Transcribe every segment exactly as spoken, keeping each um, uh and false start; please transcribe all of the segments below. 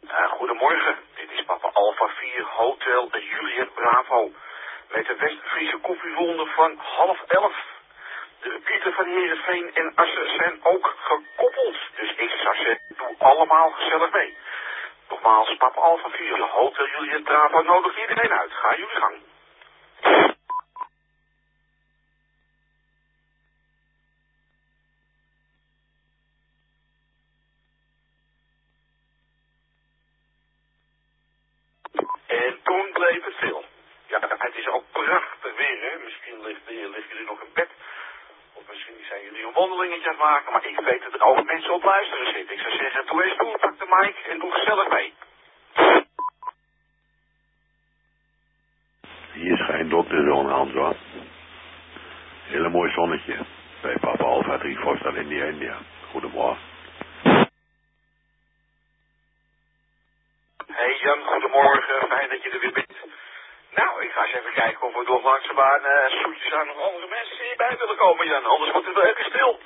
Uh, goedemorgen, dit is Papa Alpha vier Hotel Juliet Bravo. Met de West-Friese koffieronde van half elf. De repeater van Heerenveen en Assen zijn ook gekoppeld. Dus ik zou zeggen, doe allemaal gezellig mee. Nogmaals, Papa Alpha vier Hotel Juliet Bravo nodigt iedereen uit. Ga jullie gang. En toen bleef het stil. Ja, het is ook prachtig weer, hè. Misschien liggen ligt jullie nog in bed. Of misschien zijn jullie een wandelingetje aan het maken. Maar ik weet dat er ook mensen op luisteren zitten. Ik zou zeggen, doe eens toe, pak de mic en doe gezellig mee. Hier schijnt ook de zon, Hans, hoor. Hele mooi zonnetje. Bij Papa Alpha drie Foxtrot India India. Goedemorgen. Hey Jan, goedemorgen. Fijn dat je er weer bent. Nou, ik ga eens even kijken of we nog langzaamaan uh, zoetjes aan nog andere mensen hierbij willen komen, Jan. Anders wordt het wel even stil.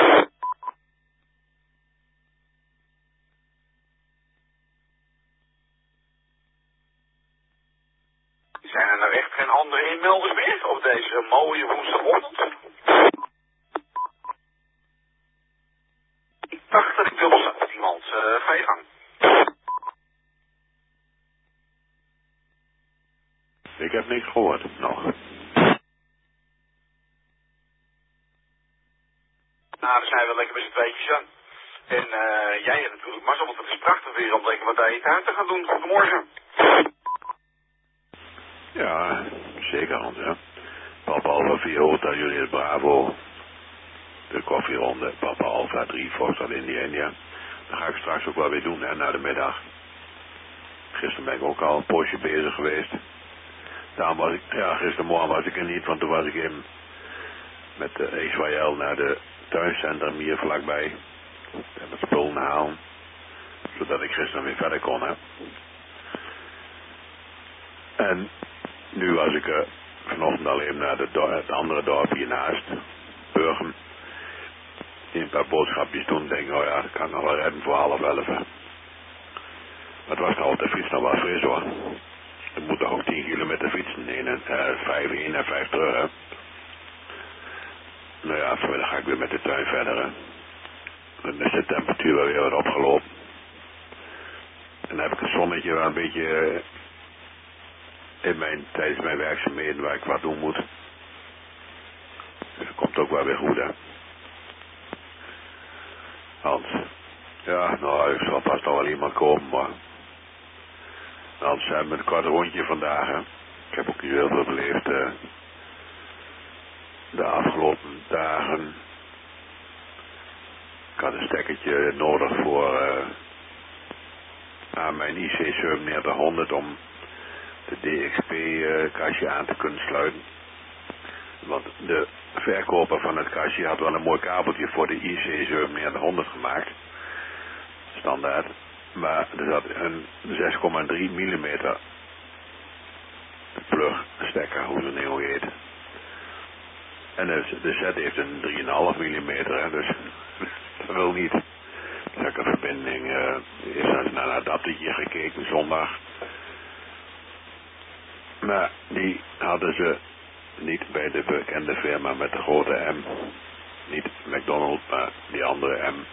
Zijn er nou echt geen andere inmelders meer op deze mooie woensdagochtend? Ik dacht dat ik dubbel zat met iemand. Uh, ga je gang. Ik heb niks gehoord, nog. Nou, dan zijn we lekker met z'n tweetjes, Jan. En uh, jij natuurlijk, Marcel, want het is prachtig weer om lekker wat aan je tuin te gaan doen. Goedemorgen. Ja, zeker, Hans, ja. Papa Alpha vier Hotel Juliet Bravo. De koffieronde. Papa Alpha drie Foxtrot India India. Dat ga ik straks ook wel weer doen, hè, na de middag. Gisteren ben ik ook al een poosje bezig geweest. Daarom was ik, ja, gistermorgen was ik er niet, want toen was ik in met de X Y L naar de tuincentrum hier vlakbij. En het spullen halen. Zodat ik gisteren weer verder kon, hè. En nu was ik uh, vanochtend alleen naar de do- het andere dorp hiernaast, Burgum. Een paar boodschapjes doen, denk ik, oh ja, dat kan ik nog wel redden voor half elf. Maar het was nou op de fiets nog wel fris, hoor. Ik moet toch ook tien kilometer fietsen, in en, uh, vijf in en vijf terug, hè. Nou ja, vanmiddag ga ik weer met de tuin verder, hè. Dan is de temperatuur wel weer wat opgelopen. En dan heb ik het zonnetje wel een beetje uh, in mijn, tijdens mijn werkzaamheden waar ik wat doen moet. Dus dat komt ook wel weer goed, hè. Hans. Ja, nou, ik zal pas nog wel iemand komen, maar... Hans, hebben we een kort rondje vandaag, hè. Ik heb ook niet heel veel beleefd, uh, de afgelopen dagen. Ik had een stekkertje nodig voor... Uh, aan mijn I C zevenennegentig om de D X P-kastje uh, aan te kunnen sluiten. Want de verkoper van het kastje had wel een mooi kabeltje voor de I C zevenennegentig gemaakt. Standaard. Maar er zat een zes komma drie millimeter plug stekker, hoe ze het nu heet. En de, de set heeft een drie komma vijf millimeter, hè, dus dat wil niet. Zulke verbinding uh, is naar een adaptertje gekeken zondag. Maar die hadden ze niet bij de bekende firma met de grote M. Niet McDonald's, maar die andere M.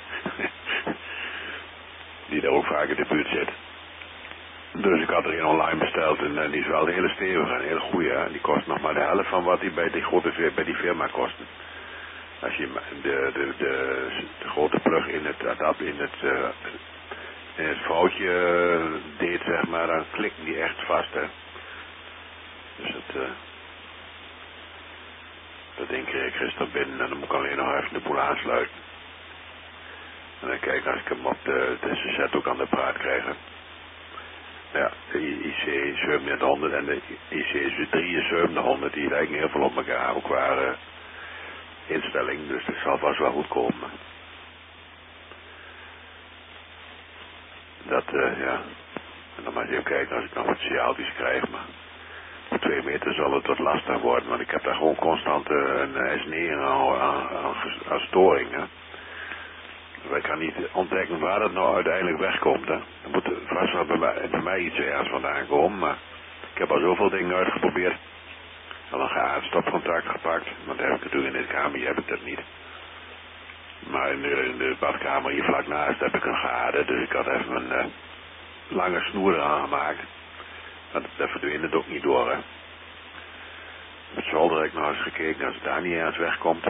Die daar ook vaak in de buurt zit. Dus ik had er een online besteld en uh, die is wel een hele stevige, een hele goede. Hè? Die kost nog maar de helft van wat die bij die grote bij die firma kostte. Als je de, de, de, de grote plug in het adapter, in het, uh, in het vouwtje uh, deed, zeg maar, dan klikt die echt vast, hè. Dus het, uh, dat ding kreeg ik gisteren binnen en dan moet ik alleen nog even de boel aansluiten. En dan kijk als ik hem op de, de set ook aan de praat krijg. Ja, de I C zevenennegentig en de I C drieënzeventig, die lijken heel veel op elkaar, ook qua uh, instelling, dus dat zal vast wel goed komen. Dat, uh, ja, en dan maar eens even kijken als ik nog wat signaaltjes krijg, maar op twee meter zal het wat lastig worden, want ik heb daar gewoon constant uh, een S N E aan, aan, aan, aan storing, hè. Wij kan niet ontdekken waar dat nou uiteindelijk wegkomt, hè. Er moet was er bij mij, bij mij iets ergens vandaan komen, maar ik heb al zoveel dingen uitgeprobeerd. Al een gehaald stopcontact gepakt, want daar heb ik natuurlijk in de kamer, heb ik dat niet. Maar in de, in de badkamer hier vlak naast heb ik een gade, dus ik had even een uh, lange snoer eraan gemaakt. Dat, dat verdween het ook niet door, hè. Met zolder heb ik nog eens gekeken als het daar niet ergens wegkomt.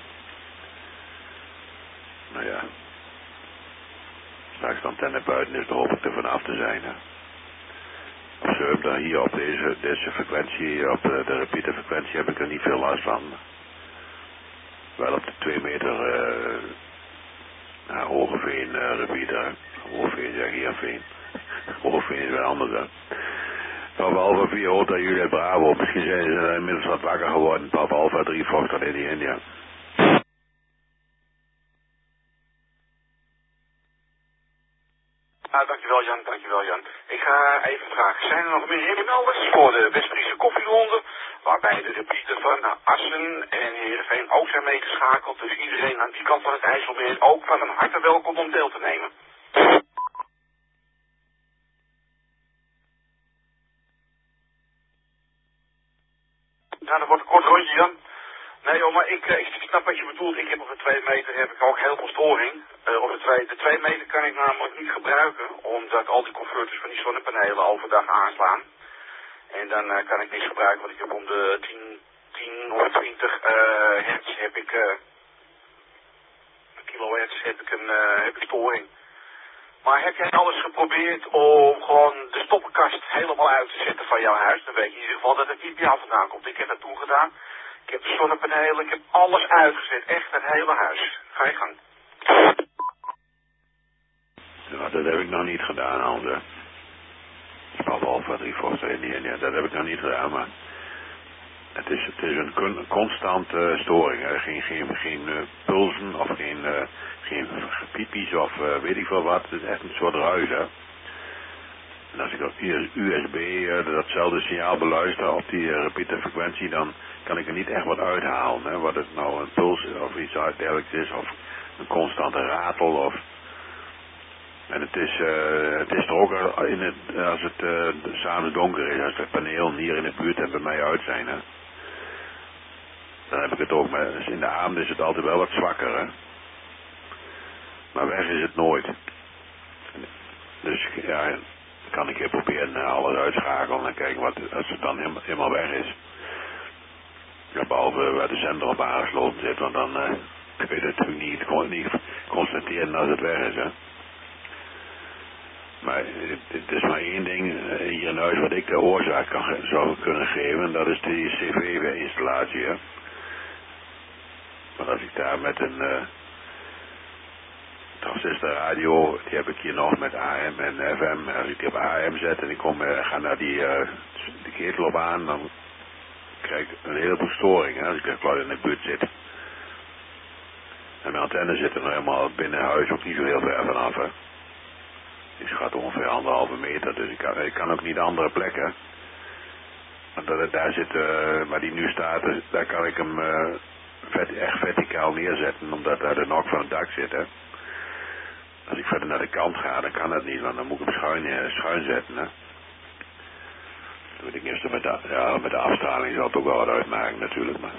Nou ja. Straks de antenne buiten is, dan hoop ik er vanaf te zijn, hè. Op ze dan hier op deze, deze frequentie, op de, de repeater frequentie heb ik er niet veel last van. Wel op de twee meter uh, nou, Hogeveen uh, repeater. Hogeveen zeg ik hier Veen. Hogeveen is wel anders, hè. Papa Alpha vier Hotel Juliet Bravo. Misschien zijn ze inmiddels wat wakker geworden. Papa Alpha drie Foxtrot India India. Ah, dankjewel Jan, dankjewel Jan. Ik ga even vragen, zijn er nog meer melders voor de West-Friese koffieronde, waarbij de repeater van Assen en Heerenveen ook zijn meegeschakeld, dus iedereen aan die kant van het IJsselmeer ook van harte welkom om deel te nemen. Nou, dat wordt een kort rondje Jan. Nee joh, maar ik, ik snap wat je bedoelt. Ik heb op de twee meter heb ik ook heel veel storing. Uh, op de twee, de twee meter kan ik namelijk niet gebruiken, omdat al die converters van die zonnepanelen overdag aanslaan. En dan uh, kan ik niks gebruiken, want ik heb om de tien, tien of twintig uh, hertz heb ik, uh, kilohertz heb ik een uh, heb ik storing. Maar heb jij alles geprobeerd om gewoon de stoppenkast helemaal uit te zetten van jouw huis? Dan weet je in ieder geval dat het niet bij jou vandaan komt. Ik heb dat toen gedaan. Ik heb de zonnepanelen, ik heb alles uitgezet. Echt het hele huis. Ga je gang. Ja, dat heb ik nog niet gedaan, Hans. Papa Alpha drie Foxtrot India India. Dat heb ik nog niet gedaan, maar het is, het is een, con een constante uh, storing. Hè. Geen, geen, geen uh, pulsen of geen, uh, geen piepies of uh, weet ik veel wat. Het is echt een soort ruis, hè. En als ik op U S B uh, datzelfde signaal beluister op die uh, repeater frequentie, dan kan ik er niet echt wat uithalen. Hè. Wat het nou een puls of iets dergelijks is, of een constante ratel. Of... En het is, uh, het is er ook in het, als het uh, s'avonds donker is, als de panelen hier in de buurt en bij mij uit zijn. Hè. Dan heb ik het ook, maar in de avond is het altijd wel wat zwakker. Hè. Maar weg is het nooit. Dus ja, kan ik hier proberen alles uitschakelen en kijken wat, als het dan helemaal, helemaal weg is. Ja, behalve waar de zender op aangesloten zit, want dan uh, kun je het natuurlijk niet, kon, niet constateren als het weg is. Hè. Maar het, het is maar één ding uh, hier in huis wat ik de oorzaak kan, zou kunnen geven, en dat is die C V-installatie. Hè. Want als ik daar met een uh, transistorradio, die heb ik hier nog met A M en F M, als ik die op A M zet en ik kom, uh, ga naar die, uh, die ketel op aan, dan krijg ik een heleboel storing, hè, als ik er in de buurt zit. En mijn antenne zit er nou helemaal binnen huis ook niet zo heel ver vanaf, hè. Die schat ongeveer anderhalve meter, dus ik kan, ik kan ook niet andere plekken. Want dat, daar zit, uh, waar die nu staat, daar kan ik hem uh, vet, echt verticaal neerzetten, omdat daar de nok van het dak zit, hè. Als ik verder naar de kant ga, dan kan dat niet, want dan moet ik hem schuin, schuin zetten, hè. Dan moet ik eerst met de, ja, met de afstraling zal het ook wel wat uitmaken natuurlijk, maar...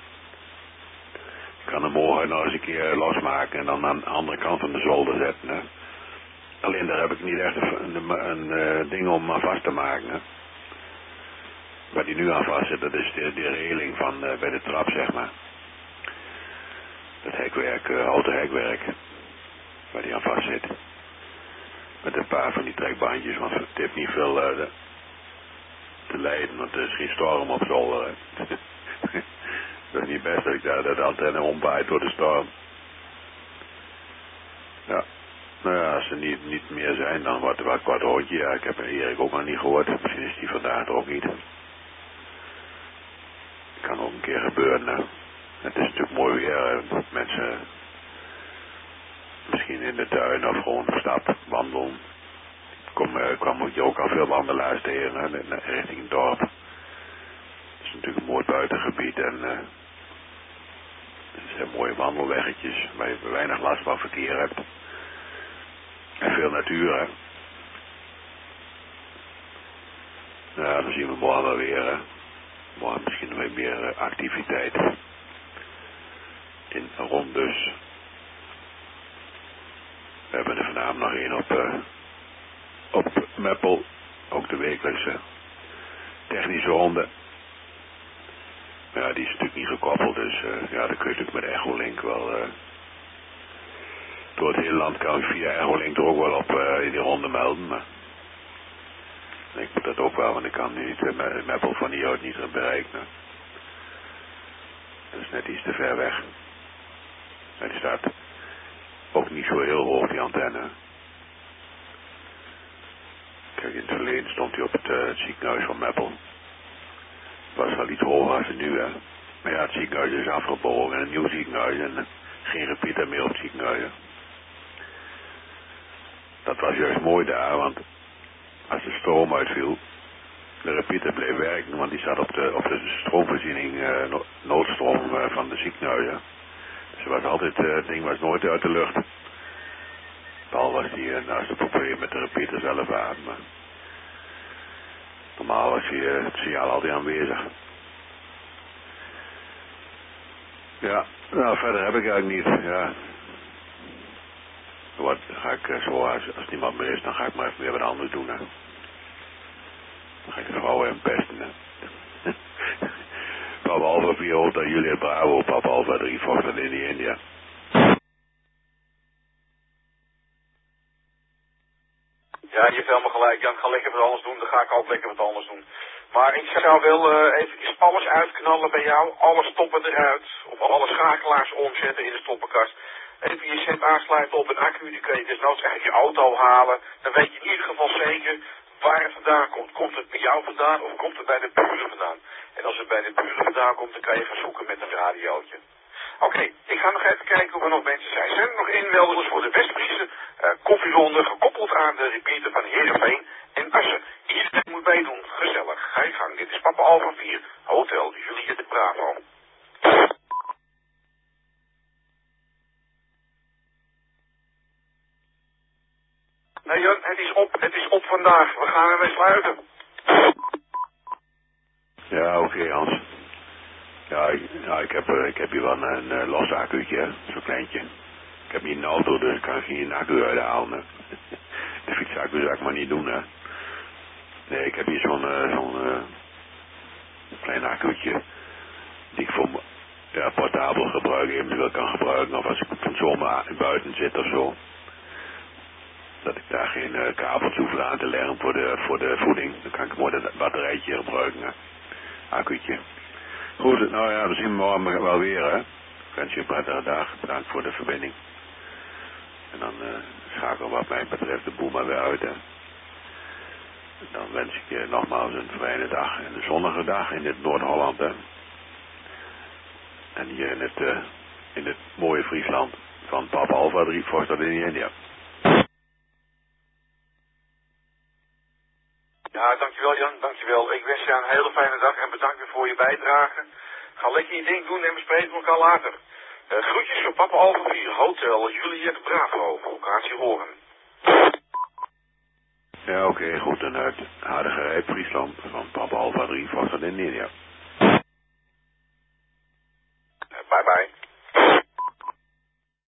Ik kan hem morgen nog eens een keer losmaken en dan aan de andere kant van de zolder zetten, hè. Alleen daar heb ik niet echt een, een, een, een ding om aan vast te maken, hè. Waar die nu aan vast zit, dat is de, de reling van uh, bij de trap, zeg maar. Dat hekwerk, uh, houten hekwerk, waar die aan vast zit. Met een paar van die trekbandjes, want het heeft niet veel uh, de, te leiden, want er is geen storm op zolder. Dat is niet best dat ik daar de antenne ombaait door de storm. Ja. Nou ja, als er niet, niet meer zijn, dan wordt er wat kwart rondje. Ja, ik heb Erik ook nog niet gehoord. Misschien is die vandaag er ook niet. Kan ook een keer gebeuren, hè. Het is natuurlijk mooi weer. Mensen misschien in de tuin of gewoon op stap wandelen. Ik kom, uh, kwam moet je ook al veel wandelaars tegen, hè, richting het dorp. Het is natuurlijk een mooi buitengebied en uh, het zijn mooie wandelweggetjes waar je weinig last van verkeer hebt. En veel natuur, hè. Ja, dan zien we morgen wel weer, hè. Morgen misschien weer meer uh, activiteit. In rond dus. We hebben er vanavond nog één op, uh, op Meppel. Ook de wekelijkse technische ronde. Maar ja, die is natuurlijk niet gekoppeld, dus uh, ja, dan kun je natuurlijk met Echolink wel... Uh, door het hele land kan je via Echolink er ook wel op uh, in die ronde melden, maar... Ik moet dat ook wel, want ik kan nu niet uh, Meppel van hier uit niet bereiken. Dat is net iets te ver weg. En die staat ook niet zo heel hoog, die antenne. Kijk, in het verleden stond hij op het, uh, het ziekenhuis van Meppel. Het was wel iets hoger als het nu, hè. Maar ja, het ziekenhuis is afgebouwd en een nieuw ziekenhuis en uh, geen repeater meer op het ziekenhuis. Dat was juist mooi daar, want als de stroom uitviel, de repeater bleef werken, want die zat op de, op de stroomvoorziening, uh, no noodstroom uh, van de ziekenhuizen. Dus er was altijd, uh, het ding was nooit uit de lucht. Al was die uh, naast het probleem met de repeater zelf aan, maar normaal was die, uh, het signaal altijd aanwezig. Ja, nou verder heb ik eigenlijk niet, ja. Wat ga ik uh, zo, als, als niemand meer is, dan ga ik maar even weer wat anders doen, hè. Dan ga ik de vrouwen hem pesten, hè. Papa Alpha vier Hotel Juliet Bravo, Papa Alpha drie Foxtrot India India. Ja, je hebt helemaal gelijk, Jan. Ga lekker wat anders doen, dan ga ik ook lekker wat anders doen. Maar ik zou wel uh, eventjes alles uitknallen bij jou, alle stoppen eruit, of alle schakelaars omzetten in de stoppenkast. Even je set aansluiten op een accu, die kun je desnoods uit je auto halen. Dan weet je in ieder geval zeker waar het vandaan komt. Komt het bij jou vandaan of komt het bij de buren vandaan? En als het bij de buren vandaan komt, dan kan je gaan zoeken met een radiootje. Oké, okay, ik ga nog even kijken of er nog mensen zijn. Zijn er nog inmelders voor de Westfriese uh, koffieronde gekoppeld aan de repeater van Heerenveen en Assen? Iedereen moet meedoen. Gezellig. Ga je gang. Dit is Papa Alpha vier, Hotel Juliet de Bravo. Nee Jan, het is op. Het is op vandaag. We gaan ermee sluiten. Ja, oké okay, Hans. Ja, ik, ja, ik, heb, uh, ik heb hier wel een uh, los accu'tje, zo'n kleintje. Ik heb hier een auto, dus ik kan geen accu uithalen. Hè. De fietsaccu zou ik maar niet doen, hè. Nee, ik heb hier zo'n uh, zo'n uh, klein accu'tje, die ik voor ja, portabel gebruik, eventueel kan gebruiken, of als ik van zomer buiten zit of zo. Dat ik daar geen uh, kabeltje hoef aan te leggen voor de, voor de voeding. Dan kan ik mooi dat batterijtje gebruiken, hè. Accu'tje. Goed, nou ja, we zien morgen wel weer, hè. Ik wens je een prettige dag. Bedankt voor de verbinding. En dan uh, schakelen wat mij betreft de boel maar weer uit, hè. En dan wens ik je nogmaals een fijne dag en een zonnige dag in dit Noord-Holland, hè. En hier in het, uh, in het mooie Friesland van Papa Alpha drie Foxtrot India India. Ja, dankjewel Jan, dankjewel. Ik wens je een hele fijne dag en bedankt weer voor je bijdrage. Ga lekker je ding doen en we spreken elkaar later. Uh, groetjes voor Papa Alpha vier, Hotel Juliet Bravo, locatie Horen. Ja, oké, okay, goed. En uit Hardigerij, Friesland van Papa Alpha drie Foxtrot India India.